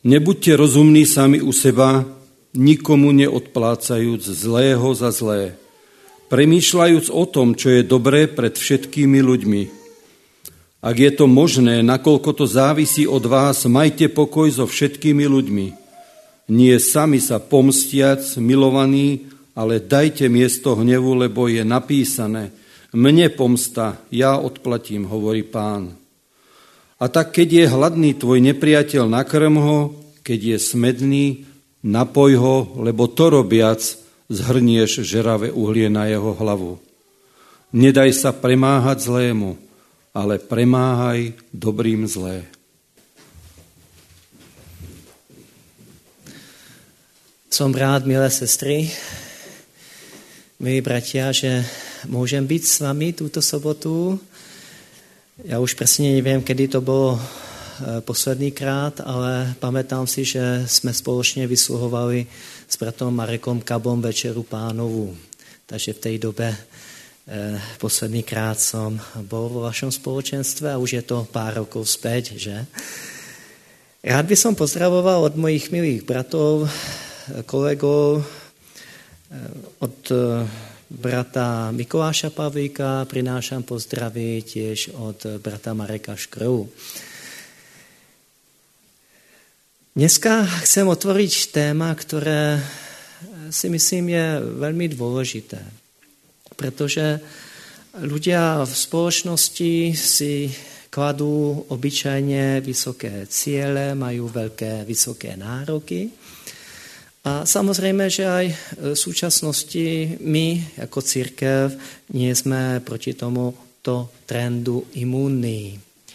Nebuďte rozumní sami u seba, nikomu neodplácajúc zlého za zlé, premýšľajúc o tom, čo je dobré pred všetkými ľuďmi. Ak je to možné, nakoľko to závisí od vás, majte pokoj so všetkými ľuďmi. Nie sami sa pomstiac, milovaní, ale dajte miesto hnevu, lebo je napísané: Mne pomsta, ja odplatím, hovorí Pán. A tak, keď je hladný tvoj nepriateľ, nakrm ho, keď je smedný, napoj ho, lebo to robiac zhrnieš žeravé uhlie na jeho hlavu. Nedaj sa premáhať zlému, ale premáhaj dobrým zlé. Som rád, milé sestry, milí bratia, že môžem byť s vami túto sobotu. Já už přesně nevím, kedy to bylo poslední krát, ale pamätám si, že jsme společně vysluhovali s bratom Marekom Kabom Večeru Pánovu. Takže v té době poslední krát jsem byl vo vašem společenstve a už je to pár rokov zpět, že? Rád by som pozdravoval od mojich milých bratov, kolegov, od brata Mikuláša Pavlíka prinášam pozdravy tiež od brata Mareka Škrovu. Dneska chcem otvoriť téma, ktoré si myslím je veľmi dôležité, pretože ľudia v spoločnosti si kladú obyčajne vysoké ciele, majú veľké vysoké nároky. A samozrejme, že aj v súčasnosti my ako cirkev nie sme proti tomuto trendu imúnni.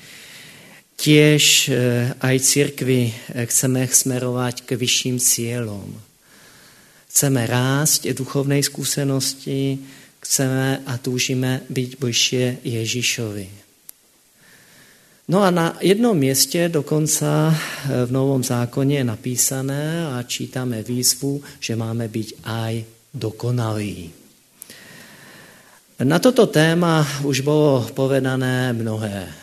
Tiež aj cirkvi chceme smerovať k vyšším cieľom. Chceme rásť v duchovnej skúsenosti, chceme a túžime byť bližšie Ježišovi. No a na jednom mieste dokonca v Novom zákone je napísané a čítame výzvu, že máme byť aj dokonalí. Na toto téma už bolo povedané mnohé.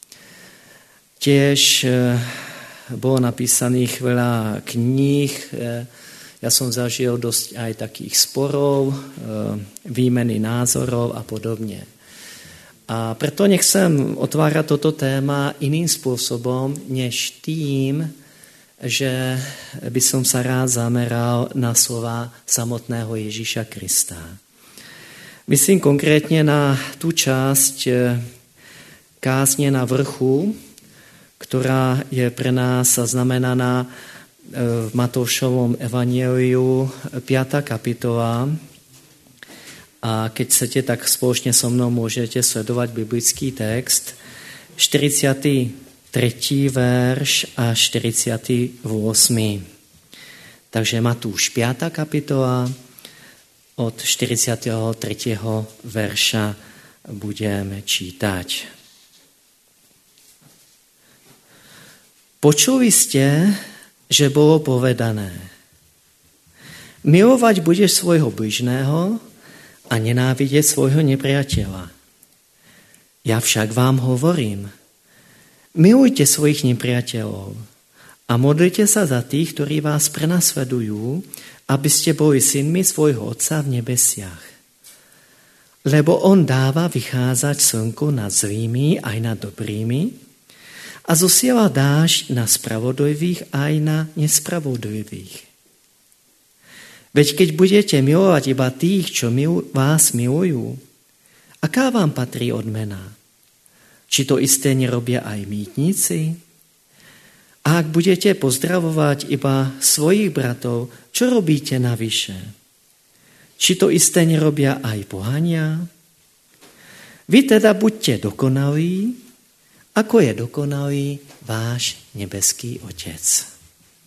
Tiež bolo napísaných veľa kníh. Ja som zažil dosť aj takých sporov, výmeny názorov a podobne. A preto nechcem otvárať toto téma iným spôsobom, než tým, že by som sa rád zameral na slova samotného Ježíša Krista. Myslím konkrétne na tú časť kázne na vrchu, ktorá je pre nás zaznamenaná v Matoušovom evanjeliu 5. kapitola. A keď chcete, tak spoločne so mnou môžete sledovať biblický text, 43. verš a 48. Takže Matúš 5. kapitola od 43. verša budeme čítať. Počuli ste, že bolo povedané: Milovať budeš svojho bližného a nenávidieť svojho nepriateľa. Ja však vám hovorím, milujte svojich nepriateľov a modlite sa za tých, ktorí vás prenasledujú, aby ste boli synmi svojho Otca v nebesiach. Lebo on dáva vycházať slnko nad zlými aj nad dobrými a zosiela dážď na spravodlivých aj na nespravodlivých. Veď keď budete milovať iba tých, čo vás milujú, aká vám patrí odmena? Či to isté nerobia aj mýtnici? A ak budete pozdravovať iba svojich bratov, čo robíte navyše? Či to isté nerobia aj pohania? Vy teda buďte dokonalí, ako je dokonalý váš nebeský Otec.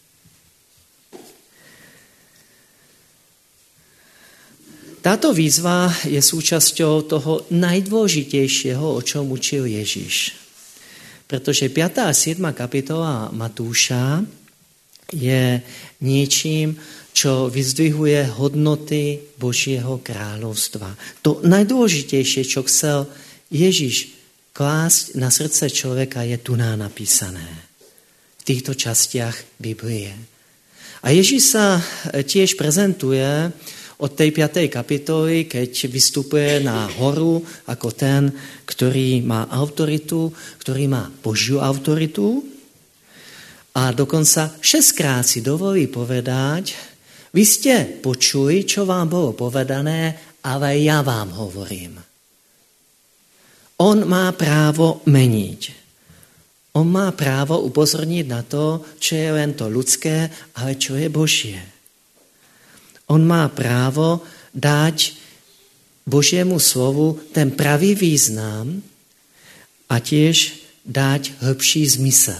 Táto výzva je súčasťou toho najdôležitejšieho, o čom učil Ježiš. Pretože 5. a 7. kapitola Matúša je niečím, čo vyzdvihuje hodnoty Božieho kráľovstva. To najdôležitejšie, čo chcel Ježiš klásť na srdce človeka, je tu napísané. týchto častiach Biblie. A Ježíš sa tiež prezentuje od tej 5. kapitoly, keď vystupuje na horu ako ten, ktorý má autoritu, ktorý má Božiu autoritu. A dokonca 6-krát si dovolí povedať, vy ste počuli, čo vám bolo povedané, ale ja vám hovorím. On má právo meniť. On má právo upozorniť na to, čo je len to ľudské, ale čo je Božie. On má právo dať Božiemu slovu ten pravý význam a tiež dať hĺbší zmysel.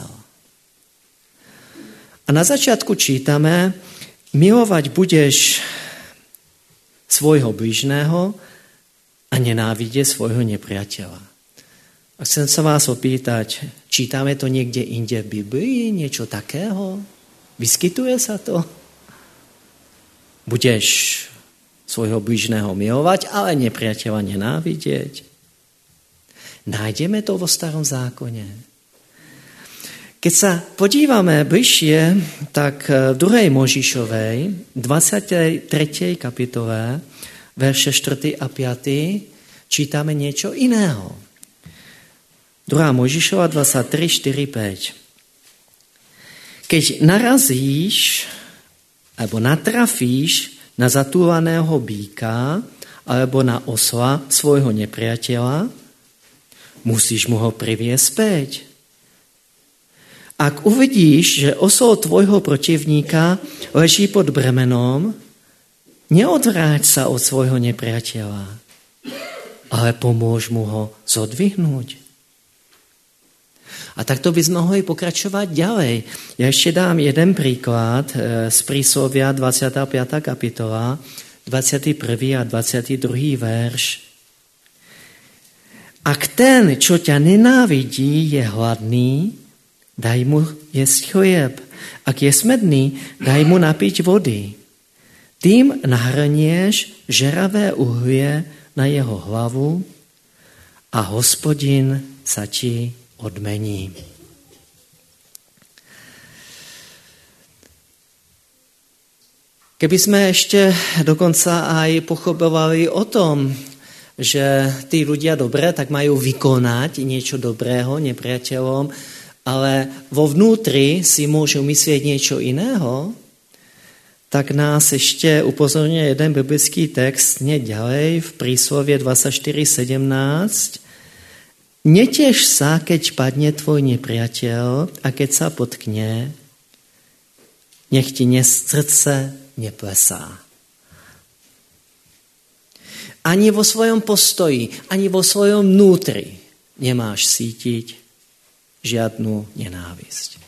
A na začiatku čítame, milovať budeš svojho bližného a nenávidieť svojho nepriateľa. A chcem sa vás opýtať, čítame to niekde inde v Biblii, niečo takého? Vyskytuje sa to? Budeš svojho bližného milovať, ale nepriateľa nenávidieť? Nájdeme to vo Starom zákone. Keď sa podívame bližšie, tak v 2. Mojžišovej, 23. kapitole, verše 4. a 5, čítame niečo iného. 2. Mojžišova 23, 4, 5. Keď narazíš alebo natrafíš na zatúlaného býka alebo na osla svojho nepriateľa, musíš mu ho priviesť späť. Ak uvidíš, že osol tvojho protivníka leží pod bremenom, neodvráť sa od svojho nepriateľa, ale pomôž mu ho zodvihnúť. A takto by sme mohli pokračovať ďalej. Ja ešte dám jeden príklad z Príslovia 25. kapitola, 21. a 22. verš. Ak ten, čo ťa nenávidí, je hladný, daj mu jesť chlieb. Ak je smedný, daj mu napiť vody. Tým nahrnieš žeravé uhlie na jeho hlavu a Hospodin sa ti odmení. Keby sme ešte dokonca aj pochopovali o tom, že tí ľudia dobré, tak majú vykonať niečo dobrého nepriateľom, ale vo vnútri si môžu myslieť niečo iného, tak nás ešte upozorňuje jeden biblický text hneď ďalej v Príslovie 24:17. Neteš sa, keď padne tvoj nepriateľ a keď sa potkne, nech ti srdce neplesá. Ani vo svojom postoji, ani vo svojom vnútri nemáš cítiť žiadnu nenávisť.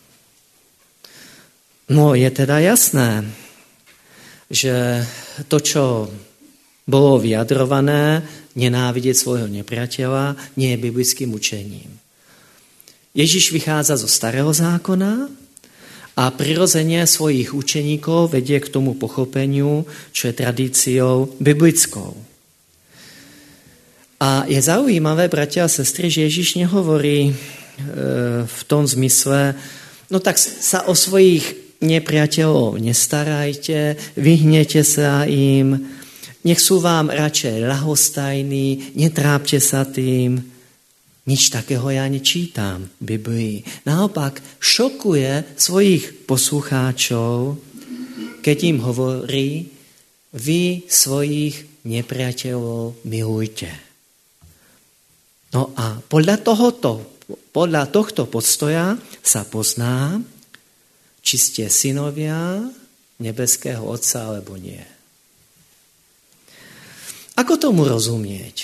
No je teda jasné, že to, čo bolo vyjadrované, nenávidieť svojho nepriateľa, nie je biblickým učením. Ježiš vychádza zo Starého zákona a prirodzene svojich učeníkov vedie k tomu pochopeniu, čo je tradíciou biblickou. A je zaujímavé, bratia a sestry, že Ježiš nehovorí v tom zmysle, no tak sa o svojich nepriateľov nestarajte, vyhnete sa im, nech sú vám radšej ľahostajní, netrápte sa tým. Nič takého ja nečítam v Biblii. Naopak šokuje svojich poslucháčov, keď im hovorí, vy svojich nepriateľov milujte. No a podľa tohto postoja sa pozná, či ste synovia nebeského Otca alebo nie. Ako tomu rozumieť?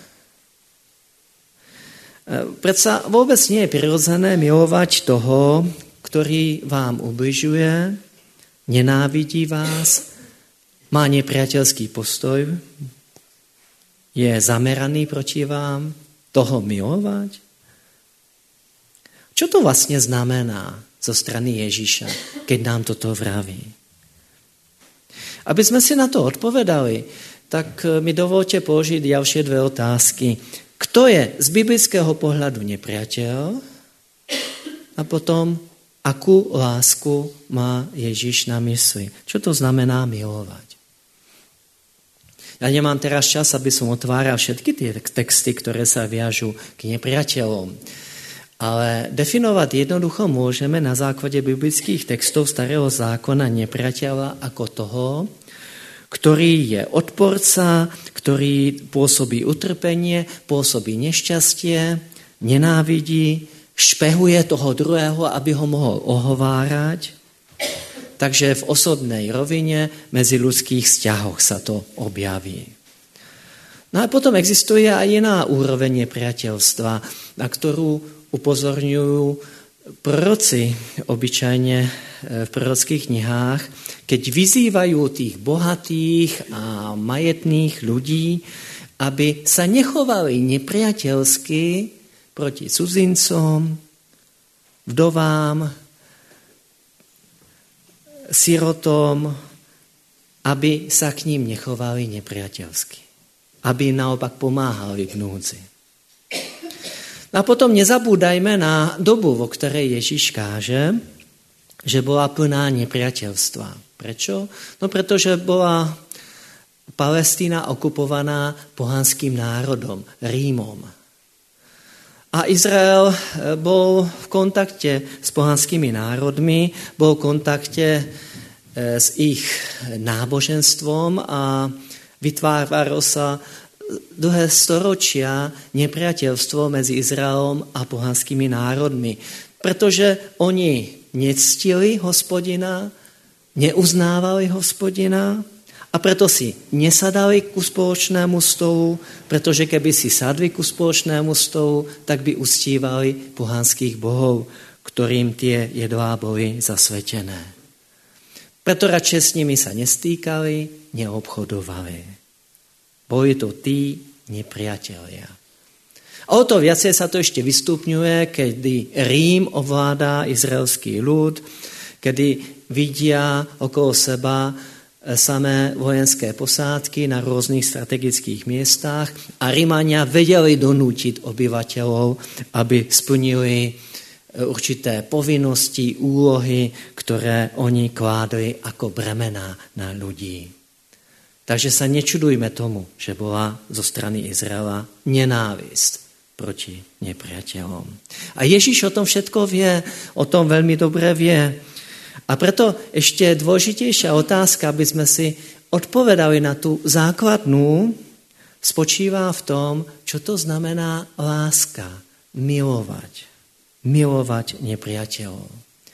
Predsa vôbec nie je prirodzené milovať toho, ktorý vám ubližuje, nenávidí vás, má nepriateľský postoj, je zameraný proti vám, toho milovať? Čo to vlastne znamená zo strany Ježiša, keď nám toto vraví? Aby sme si na to odpovedali, tak mi dovolte položiť ďalšie dve otázky. Kto je z biblického pohľadu nepriateľ? A potom, akú lásku má Ježíš na mysli. Čo to znamená milovať? Ja nemám teraz čas, aby som otváral všetky tie texty, ktoré sa viažú k nepriateľom. Ale definovať jednoducho môžeme na základe biblických textov Starého zákona nepriateľa ako toho, ktorý je odporca, ktorý pôsobí utrpenie, pôsobí nešťastie, nenávidí, špehuje toho druhého, aby ho mohol ohovárať. Takže v osobnej rovine medzi ľudských vzťahoch sa to objaví. No a potom existuje aj iná úroveň nepriateľstva, na ktorú upozorňujú proroci obyčajne v prorockých knihách, keď vyzývajú tých bohatých a majetných ľudí, aby sa nechovali nepriateľsky proti cudzincom, vdovám, sirotom, aby sa k ním nechovali nepriateľsky. Aby im naopak pomáhali v núdzi. A potom nezabúdajme na dobu, vo ktorej Ježíš káže, že bola plná nepriateľstva. Prečo? No pretože bola Palestína okupovaná pohanským národom, Rímom. A Izrael bol v kontakte s pohanskými národmi, bol v kontakte s ich náboženstvom a vytváralo sa dlhé storočia nepriateľstvo medzi Izraelom a pohanskými národmi. Pretože oni nectili Hospodina, neuznávali Hospodina, a preto si nesadali ku spoločnému stolu, pretože keby si sadli ku spoločnému stolu, tak by uctívali pohanských bohov, ktorým tie jedlá boli zasvetené. Preto radšej s nimi sa nestýkali, neobchodovali. Boli to tí nepriatelia. A o to viacej sa to ešte vystupňuje, kedy Rím ovládá izraelský ľud, kedy vidia okolo seba samé vojenské posádky na rôznych strategických miestach a Rimania vedeli donútiť obyvateľov, aby splnili určité povinnosti, úlohy, ktoré oni kládli ako bremená na ľudí. Takže sa nečudujme tomu, že bola zo strany Izraela nenávisť proti nepriateľom. A Ježíš o tom všetko vie, o tom veľmi dobre vie. A preto ešte dôležitejšia otázka, aby sme si odpovedali na tú základnú, spočívá v tom, čo to znamená láska, milovať. Milovať nepriateľov.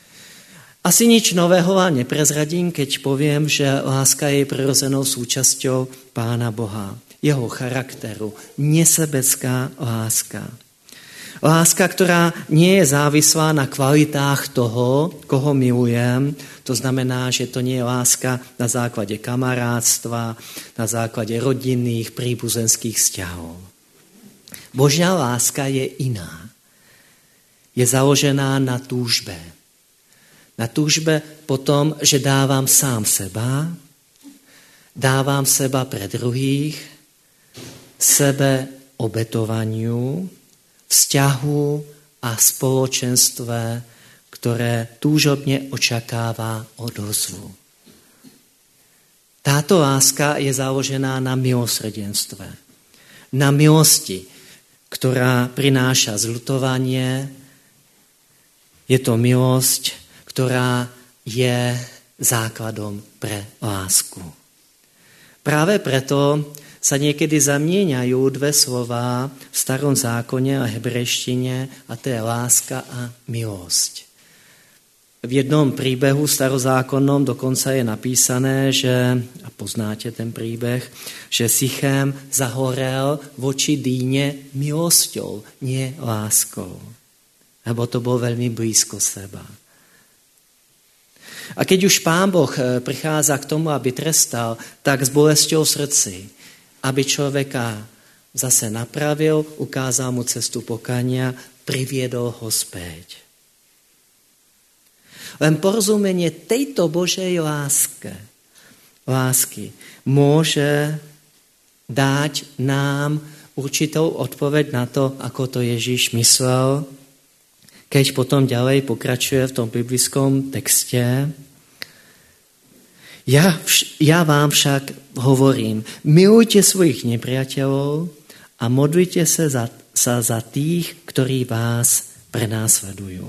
Asi nič nového vám neprezradím, keď poviem, že láska je prirodzenou súčasťou Pána Boha, jeho charakteru, nesebecká láska. Láska, ktorá nie je závislá na kvalitách toho, koho milujem. To znamená, že to nie je láska na základe kamarátstva, na základe rodinných, príbuzenských vzťahov. Božia láska je iná. Je založená na túžbe. Na túžbe po tom, že dávam sám seba, dávam seba pre druhých, sebe obetovaniu, vzťahu a spoločenstve, ktoré túžobne očakáva odozvu. Táto láska je založená na milosrdenstve, na milosti, ktorá prináša zľutovanie. Je to milosť, ktorá je základom pre lásku. Práve preto sa niekedy zamieňajú dve slová v starom zákone a hebrejštine, a to je láska a milosť. V jednom príbehu starozákonnom dokonca je napísané, že, a poznáte ten príbeh, že Sichem zahorel voči Díne milosťou, nie láskou. Lebo to bolo veľmi blízko seba. A keď už Pán Boh prichádza k tomu, aby trestal, tak s bolesťou v srdci, aby človeka zase napravil, ukázal mu cestu pokania, priviedol ho späť. Len porozumenie tejto Božej lásky môže dať nám určitou odpoveď na to, ako to Ježíš myslel, Keď potom ďalej pokračuje v tom biblickom texte, ja vám však hovorím, milujte svojich nepriateľov a modlite sa za tých, ktorí vás prenásledujú.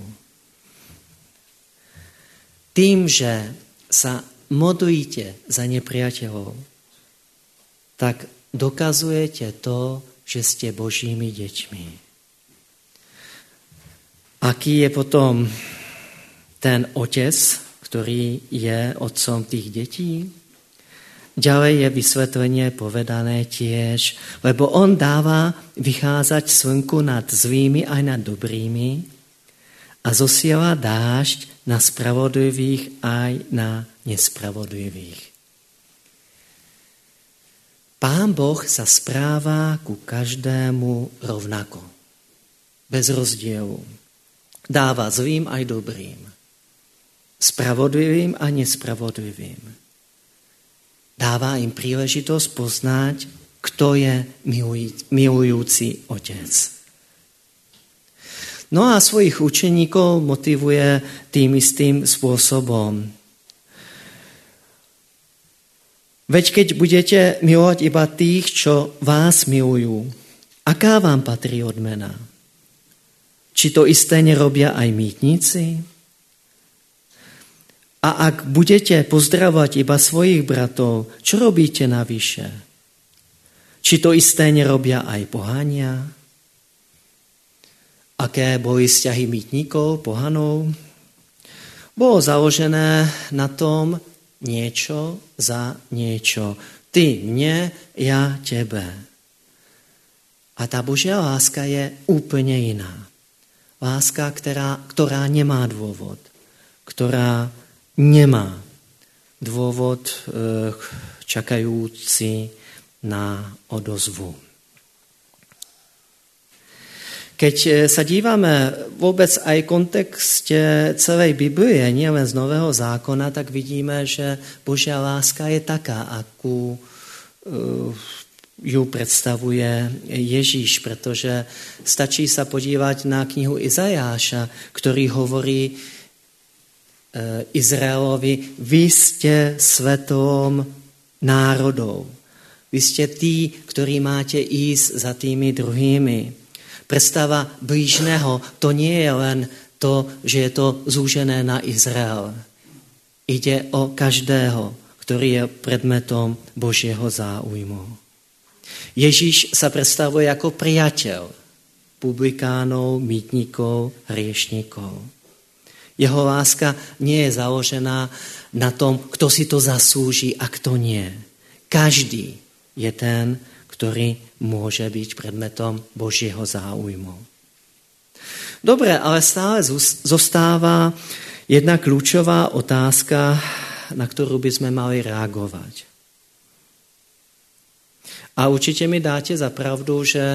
Tým, že sa modlíte za nepriateľov, tak dokazujete to, že ste Božími deťmi. Aký je potom ten otec, ktorý je otcom tých detí? Ďalej je vysvetlenie povedané tiež, lebo on dáva vycházať slnku nad zlými aj nad dobrými a zosiela dážď na spravodlivých aj na nespravodlivých. Pán Boh sa správa ku každému rovnako, bez rozdielu. Dáva zlým aj dobrým, spravodlivým a nespravodlivým. Dáva im príležitosť poznať, kto je milujúci otec. No a svojich učeníkov motivuje tým istým spôsobom. Veď keď budete milovať iba tých, čo vás milujú, aká vám patrí odmena? Či to isté nerobia aj mýtnici? A ak budete pozdravovať iba svojich bratov, čo robíte navyše? Či to isté nerobia aj pohania? Aké boli vzťahy mýtnikov, pohanov? Bolo založené na tom, niečo za niečo. Ty mne, ja tebe. A tá Božia láska je úplne iná. Láska, ktorá nemá dôvod. Ktorá nemá dôvod čakajúci na odozvu. Keď sa dívame vôbec aj v kontexte celej Biblie, nielen z Nového zákona, tak vidíme, že Božia láska je taká, akú ju predstavuje Ježíš, pretože stačí sa podívať na knihu Izajáša, ktorý hovorí Izraelovi, vy ste svetlom národov. Vy ste tí, ktorí máte ísť za tými druhými. Predstava blížneho, to nie je len to, že je to zúžené na Izrael. Ide o každého, ktorý je predmetom Božieho záujmu. Ježíš sa predstavuje ako priateľ publikánov, mýtnikov, hriešnikov. Jeho láska nie je založená na tom, kto si to zaslúži a kto nie. Každý je ten, ktorý môže byť predmetom Božieho záujmu. Dobre, ale stále zostáva jedna kľúčová otázka, na ktorú by sme mali reagovať. A určite mi dáte za pravdu, že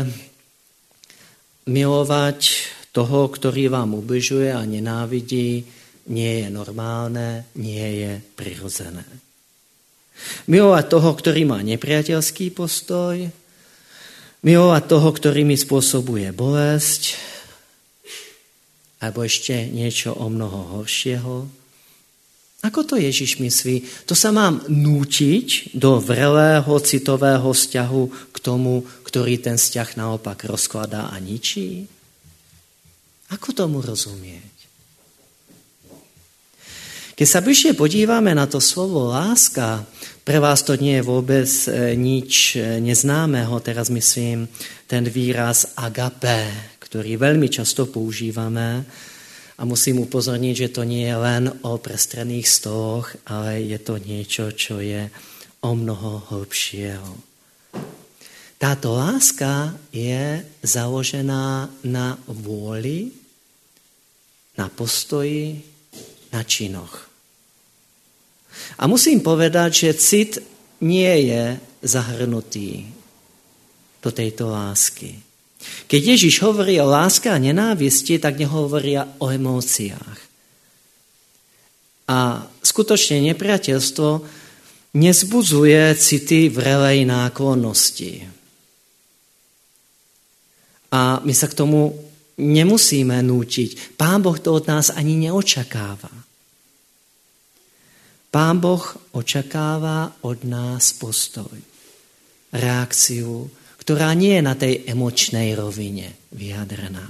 milovať toho, ktorý vám ubližuje a nenávidí, nie je normálne, nie je prirodzené. Milovať toho, ktorý má nepriateľský postoj, milovať toho, ktorý mi spôsobuje bolesť, alebo ešte niečo o mnoho horšieho. Ako to Ježiš myslí? To sa mám nútiť do vrelého citového vzťahu k tomu, ktorý ten vzťah naopak rozkladá a ničí? Ako tomu rozumieť? Keď sa bližšie podívame na to slovo láska, pre vás to nie je vôbec nič neznámeho, teraz myslím ten výraz agape, ktorý veľmi často používame a musím upozorniť, že to nie je len o prestrených stoloch, ale je to niečo, čo je o mnoho hlbšieho. Táto láska je založená na vôli, na postoji, na činoch. A musím povedať, že cit nie je zahrnutý do tejto lásky. Keď Ježiš hovorí o láske a nenávisti, tak nehovorí o emóciách. A skutočne nepriateľstvo nezbudzuje city vrelej náklonnosti. A my sa k tomu nemusíme nútiť. Pán Boh to od nás ani neočakáva. Pán Boh očakáva od nás postoj, reakciu, ktorá nie je na tej emočnej rovine vyjadrená.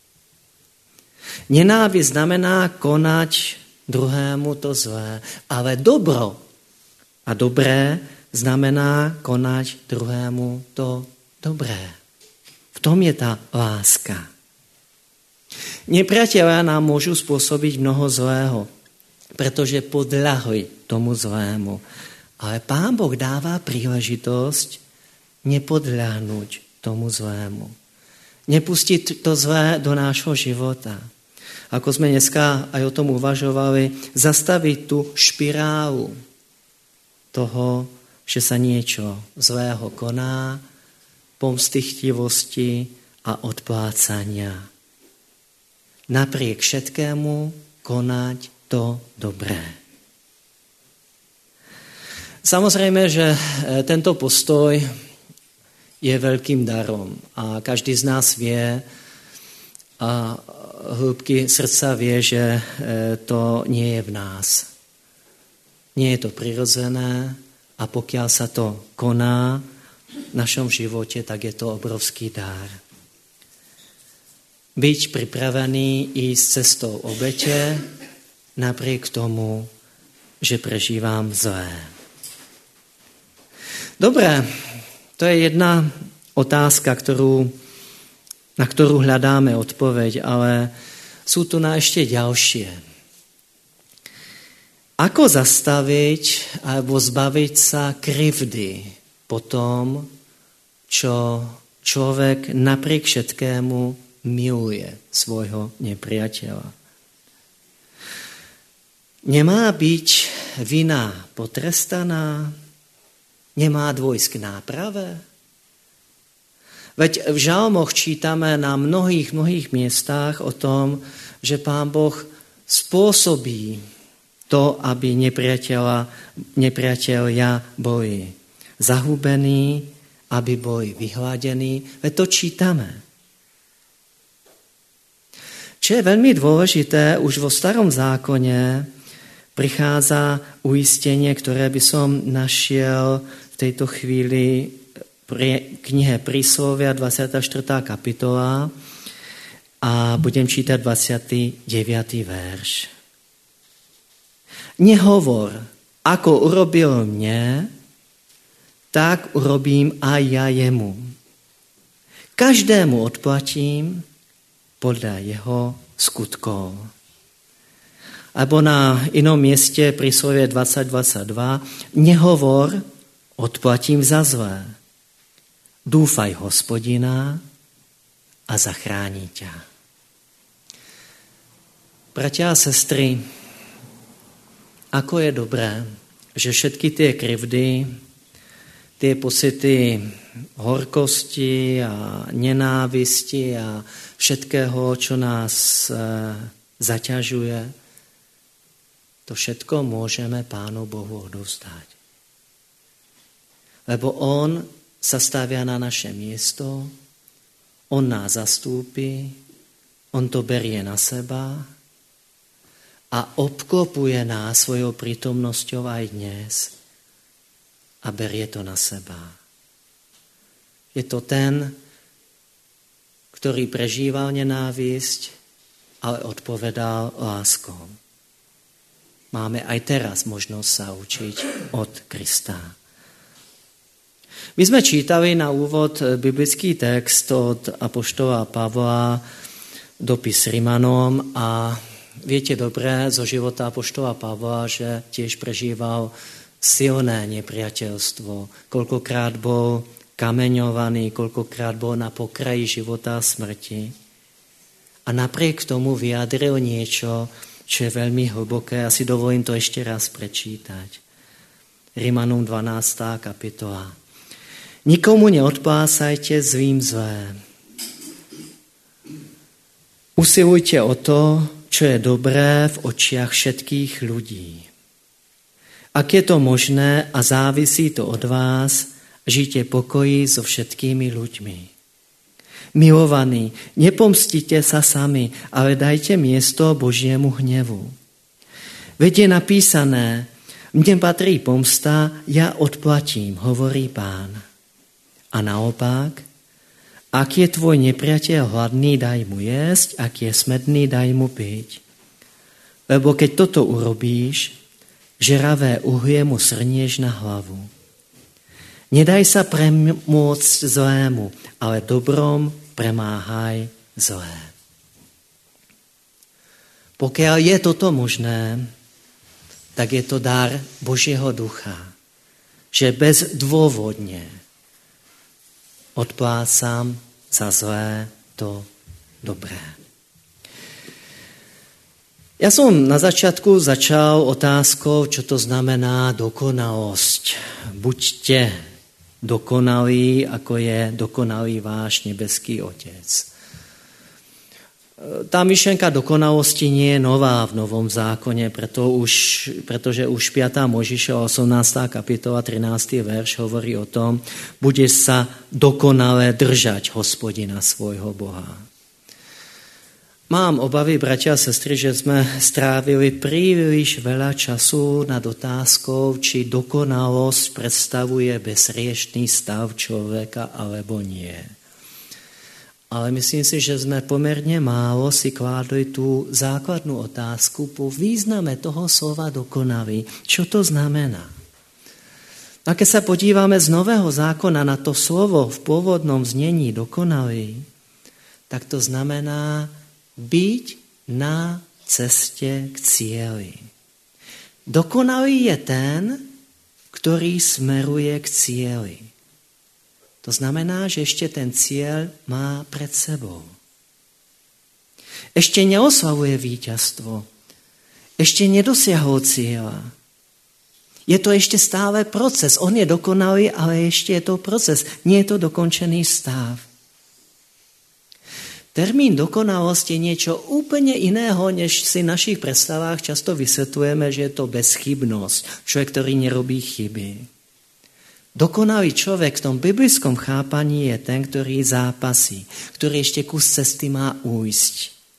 Nenávisť znamená konať druhému to zlé, ale dobro a dobré znamená konať druhému to dobré. V tom je tá láska. Nepriatelia nám môžu spôsobiť mnoho zlého, pretože podľahli tomu zlému. Ale Pán Boh dáva príležitosť nepodľahnuť tomu zlému. Nepustiť to zlé do nášho života. Ako sme dneska aj o tom uvažovali, zastaviť tú špirálu toho, že sa niečo zlého koná, pomstychtivosti a odplácania. Napriek všetkému konať to dobré. Samozrejme, že tento postoj je veľkým darom a každý z nás vie a hĺbky srdca vie, že to nie je v nás. Nie je to prirodzené a pokiaľ sa to koná v našom živote, tak je to obrovský dar. Byť pripravený ísť cestou obete napriek tomu, že prežívam zlé. Dobre, to je jedna otázka, na ktorú hľadáme odpoveď, ale sú tu na ešte ďalšie. Ako zastaviť alebo zbaviť sa krivdy po tom, čo človek napriek všetkému miluje svojho nepriateľa? Nemá byť vina potrestaná? Nemá dôjsť k náprave? Veď v žalmoch čítame na mnohých miestach o tom, že Pán Boh spôsobí to, aby nepriatelia boli zahubení, aby boli vyhladení. Veď to čítame. Čo je veľmi dôležité, už vo Starom zákone prichádza uistenie, ktoré by som našiel v tejto chvíli pri knihe Príslovia, 24. kapitola a budem čítať 29. verš. Nehovor, ako urobil mne, tak urobím aj ja jemu. Každému odplatím podľa jeho skutkov. Alebo na inom mieste Príslovie 20:22 nehovor, odplatím za zlé. Dúfaj Hospodina a zachráni ťa. Bratia a sestry, ako je dobré, že všetky tie krivdy, tie pocity horkosti a nenávisti a všetkého, čo nás zaťažuje, to všetko môžeme Pánu Bohu odovzdať. Lebo On sa stavia na naše miesto, on nás zastúpi, on to berie na seba a obklopuje nás svojou prítomnosťou aj dnes a berie to na seba. Je to ten, ktorý prežíval nenávisť, ale odpovedal láskou. Máme aj teraz možnosť sa učiť od Krista. My sme čítali na úvod biblický text od apoštola Pavla, dopis Rimanom, a viete dobre zo života apoštola Pavla, že tiež prežíval silné nepriateľstvo. Koľkokrát bol kameňovaný, koľkokrát bol na pokraji života a smrti. A napriek tomu vyjadril niečo, čo je veľmi hlboké. Ja si dovolím to ešte raz prečítať. Rimanom 12. kapitola. Nikomu neodplásajte zlým zlé. Usilujte o to, čo je dobré v očiach všetkých ľudí. Ak je to možné a závisí to od vás, žite pokoji so všetkými ľuďmi. Milovaní, nepomstite sa sami, ale dajte miesto Božiemu hnevu. Veď je napísané, mne patrí pomsta, ja odplatím, hovorí Pán. A naopak, ak je tvoj nepriateľ hladný, daj mu jesť, ak je smedný, daj mu piť. Lebo keď toto urobíš, žeravé uhlie mu srnieš na hlavu. Nedaj sa premôcť zlému, ale dobrom premáhaj zlé. Pokiaľ je toto možné, tak je to dar Božieho ducha, že bezdôvodne odplácam za zlé to dobré. Ja som na začiatku začal otázkou, čo to znamená dokonalosť. Buďte dokonalí, ako je dokonalý váš nebeský Otec. Tá myšlenka dokonalosti nie je nová v Novom zákone, pretože už 5. Mojžišova 18. kapitola 13. verš hovorí o tom, budeš sa dokonale držať Hospodina svojho Boha. Mám obavy, bratia a sestry, že sme strávili príliš veľa času nad otázkou, či dokonalosť predstavuje bezriešný stav človeka alebo nie. Ale myslím si, že sme pomerne málo si kládli tú základnú otázku po význame toho slova dokonalý. Čo to znamená? A keď sa podívame z Nového zákona na to slovo v pôvodnom znení dokonalý, tak to znamená byť na ceste k cieli. Dokonalý je ten, ktorý smeruje k cieli. To znamená, že ešte ten cieľ má pred sebou. Ešte neoslavuje víťazstvo. Ešte nedosiahol cieľa. Je to ešte stále proces. On je dokonalý, ale ešte je to proces. Nie je to dokončený stav. Termín dokonalosť je niečo úplne iného, než si v našich predstavách často vysvetľujeme, že je to bezchybnosť. Človek, ktorý nerobí chyby. Dokonalý človek v tom biblickom chápaní je ten, ktorý zápasí, ktorý ešte kus cesty má ujsť.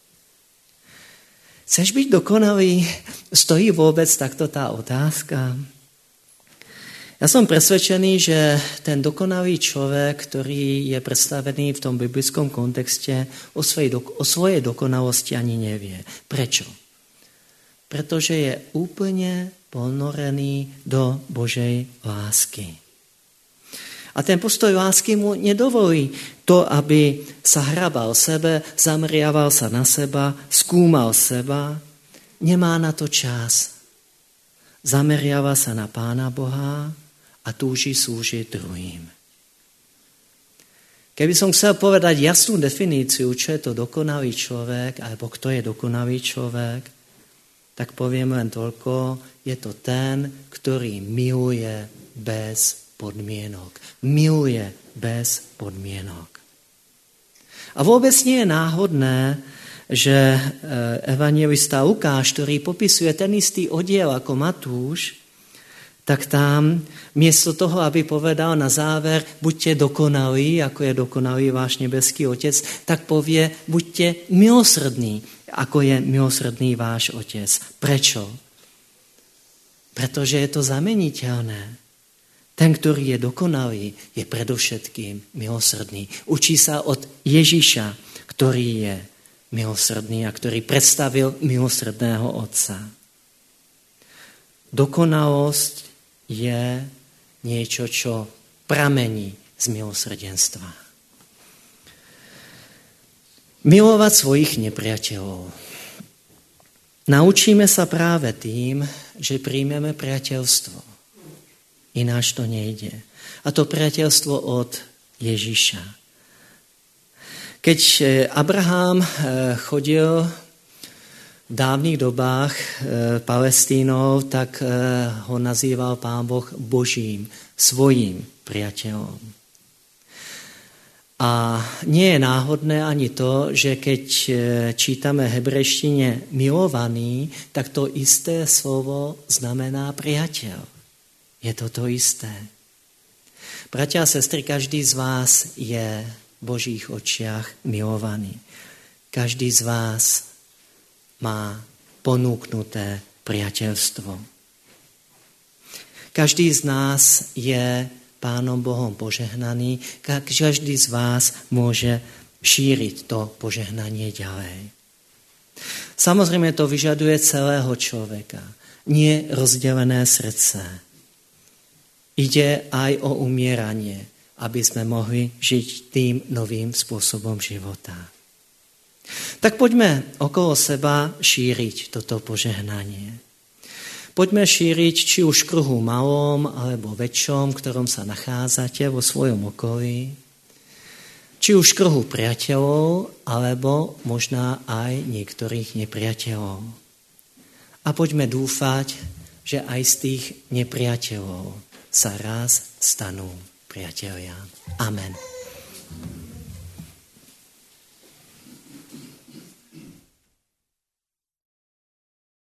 Chceš byť dokonalý? Stojí vôbec takto tá otázka? Ja som presvedčený, že ten dokonalý človek, ktorý je predstavený v tom biblickom kontexte, o svojej dokonalosti ani nevie. Prečo? Pretože je úplne ponorený do Božej lásky. A ten postoj lásky mu nedovolí to, aby sa hrabal sebe, zameriaval sa na seba, skúmal seba. Nemá na to čas. Zameriava sa na Pána Boha a túži slúžiť druhým. Keby som chcel povedať jasnú definíciu, čo je to dokonalý človek, alebo kto je dokonalý človek, tak poviem len toľko, je to ten, ktorý miluje bez podmienok. Miluje bez podmienok. A vôbec nie je náhodné, že evanjelista Lukáš, ktorý popisuje ten istý oddiel ako Matúš, tak tam miesto toho, aby povedal na záver, buďte dokonalí, ako je dokonalý váš nebeský Otec, tak povie, buďte milosrdní, ako je milosrdný váš Otec. Prečo? Pretože je to zameniteľné. Ten, ktorý je dokonalý, je predovšetkým milosrdný. Učí sa od Ježiša, ktorý je milosrdný a ktorý predstavil milosrdného Otca. Dokonalosť je niečo, čo pramení z milosrdenstva. Milovať svojich nepriateľov. Naučíme sa práve tým, že príjmeme priateľstvo. Ináč to nejde. A to priateľstvo od Ježiša. Keď Abraham chodil v dávnych dobách Palestínou, tak ho nazýval Pán Boh Božím, svojím priateľom. A nie je náhodné ani to, že keď čítame v hebrejštine milovaný, tak to isté slovo znamená priateľ. Je to to isté. Bratia a sestry, každý z vás je Božích očiach milovaný. Každý z vás má ponúknuté priateľstvo. Každý z nás je Pánom Bohom požehnaný, každý z vás môže šíriť to požehnanie ďalej. Samozrejme to vyžaduje celého človeka, nie rozdelené srdce. Ide aj o umieranie, aby sme mohli žiť tým novým spôsobom života. Tak poďme okolo seba šíriť toto požehnanie. Poďme šíriť či už v kruhu malom alebo väčšom, v ktorom sa nachádzate vo svojom okolí, či už v kruhu priateľov, alebo možná aj niektorých nepriateľov. A poďme dúfať, že aj z tých nepriateľov sa raz stanú priatelia. Amen.